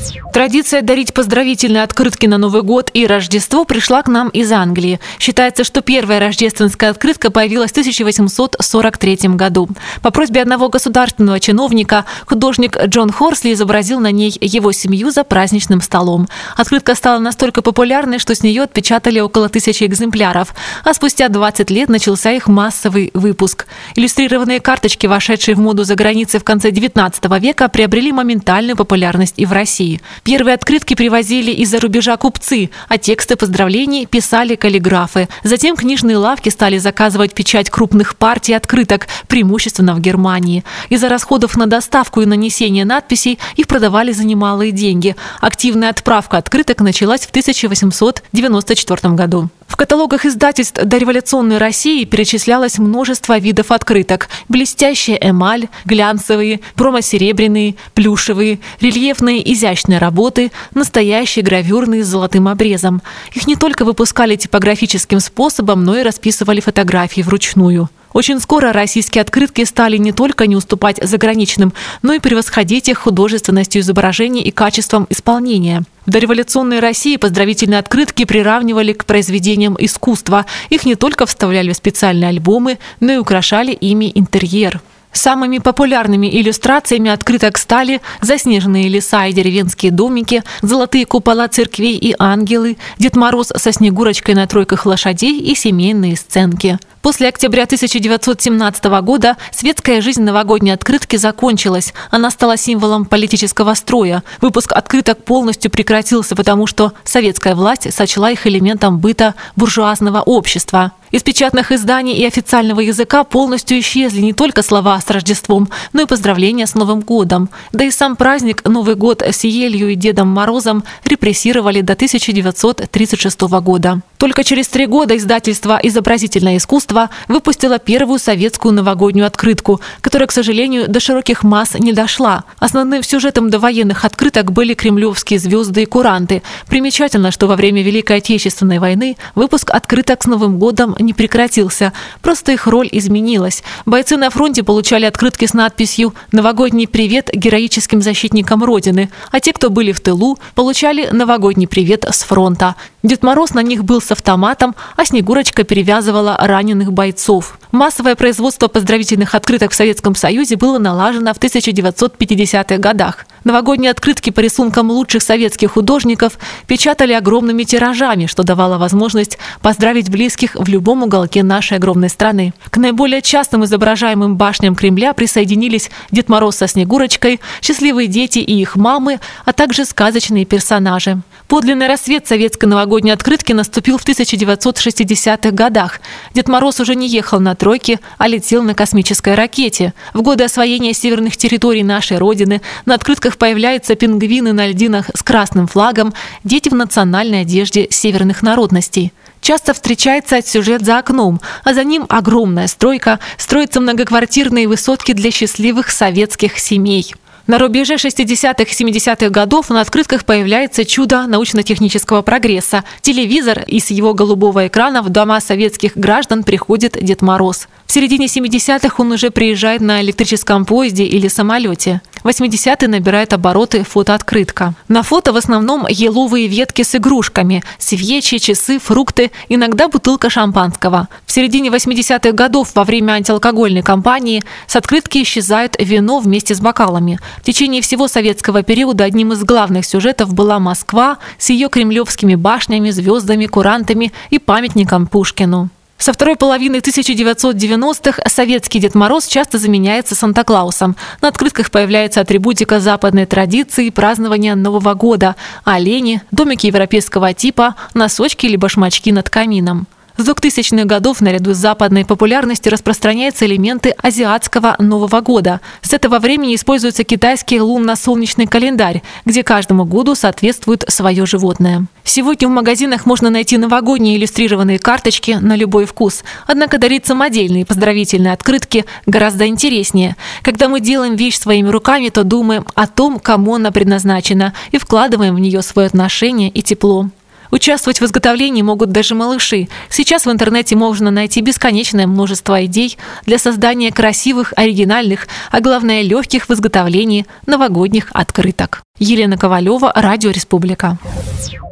Традиция дарить поздравительные открытки на Новый год и Рождество пришла к нам из Англии. Считается, что первая рождественская открытка появилась в 1843 году. По просьбе одного государственного чиновника художник Джон Хорсли изобразил на ней его семью за праздничным столом. Открытка стала настолько популярной, что с нее отпечатали около 1000 экземпляров, а спустя 20 лет начался их массовый выпуск. Иллюстрированные карточки, вошедшие в моду за границей в конце XIX века, приобрели моментальную популярность и в России. Первые открытки привозили из-за рубежа купцы, а тексты поздравлений писали каллиграфы. Затем книжные лавки стали заказывать печать крупных партий открыток, преимущественно в Германии. Из-за расходов на доставку и нанесение надписей их продавали за немалые деньги. Активная отправка открыток началась в 1894 году. В каталогах издательств дореволюционной России перечислялось множество видов открыток: блестящая эмаль, глянцевые, промо-серебряные, плюшевые, рельефные изящные работы, настоящие гравюрные с золотым обрезом. Их не только выпускали типографическим способом, но и расписывали фотографии вручную. Очень скоро российские открытки стали не только не уступать заграничным, но и превосходить их художественностью изображений и качеством исполнения. В дореволюционной России поздравительные открытки приравнивали к произведениям искусства. Их не только вставляли в специальные альбомы, но и украшали ими интерьер. Самыми популярными иллюстрациями открыток стали заснеженные леса и деревенские домики, золотые купола церквей и ангелы, Дед Мороз со Снегурочкой на тройках лошадей и семейные сценки. После октября 1917 года светская жизнь новогодней открытки закончилась. Она стала символом политического строя. Выпуск открыток полностью прекратился, потому что советская власть сочла их элементом быта буржуазного общества. Из печатных изданий и официального языка полностью исчезли не только слова с Рождеством, но и поздравления с Новым годом. Да и сам праздник Новый год с елью и Дедом Морозом репрессировали до 1936 года. Только через 3 года издательство «Изобразительное искусство» выпустило первую советскую новогоднюю открытку, которая, к сожалению, до широких масс не дошла. Основным сюжетом довоенных открыток были кремлевские звезды и куранты. Примечательно, что во время Великой Отечественной войны выпуск открыток с Новым годом не прекратился, просто их роль изменилась. Бойцы на фронте получали открытки с надписью «Новогодний привет героическим защитникам Родины», а те, кто были в тылу, получали «Новогодний привет с фронта». Дед Мороз на них был с автоматом, а Снегурочка перевязывала раненых бойцов. Массовое производство поздравительных открыток в Советском Союзе было налажено в 1950-х годах. Новогодние открытки по рисункам лучших советских художников печатали огромными тиражами, что давало возможность поздравить близких в любом уголке нашей огромной страны. К наиболее частым изображаемым башням Кремля присоединились Дед Мороз со Снегурочкой, счастливые дети и их мамы, а также сказочные персонажи. Подлинный рассвет советской новогодней открытки наступил в 1960-х годах. Дед Мороз уже не ехал на тройке, а летел на космической ракете. В годы освоения северных территорий нашей Родины на открытках появляются пингвины на льдинах с красным флагом, дети в национальной одежде северных народностей. Часто встречается сюжет за окном, а за ним огромная стройка, строятся многоквартирные высотки для счастливых советских семей. На рубеже 60-х и 70-х годов на открытках появляется чудо научно-технического прогресса – телевизор, и с его голубого экрана в дома советских граждан приходит Дед Мороз. В середине 70-х он уже приезжает на электрическом поезде или самолете. В 80-е набирает обороты фотооткрытка. На фото в основном еловые ветки с игрушками, свечи, часы, фрукты, иногда бутылка шампанского. В середине 80-х годов во время антиалкогольной кампании с открытки исчезает вино вместе с бокалами. В течение всего советского периода одним из главных сюжетов была Москва с ее кремлевскими башнями, звездами, курантами и памятником Пушкину. Со второй половины 1990-х советский Дед Мороз часто заменяется Санта-Клаусом. На открытках появляется атрибутика западной традиции празднования Нового года – олени, домики европейского типа, носочки или башмачки над камином. С 2000-х годов наряду с западной популярностью распространяются элементы азиатского Нового года. С этого времени используется китайский лунно-солнечный календарь, где каждому году соответствует свое животное. Сегодня в магазинах можно найти новогодние иллюстрированные карточки на любой вкус. Однако дарить самодельные поздравительные открытки гораздо интереснее. Когда мы делаем вещь своими руками, то думаем о том, кому она предназначена, и вкладываем в нее свое отношение и тепло. Участвовать в изготовлении могут даже малыши. Сейчас в интернете можно найти бесконечное множество идей для создания красивых, оригинальных, а главное легких в изготовлении новогодних открыток. Елена Ковалева, Радио Республика.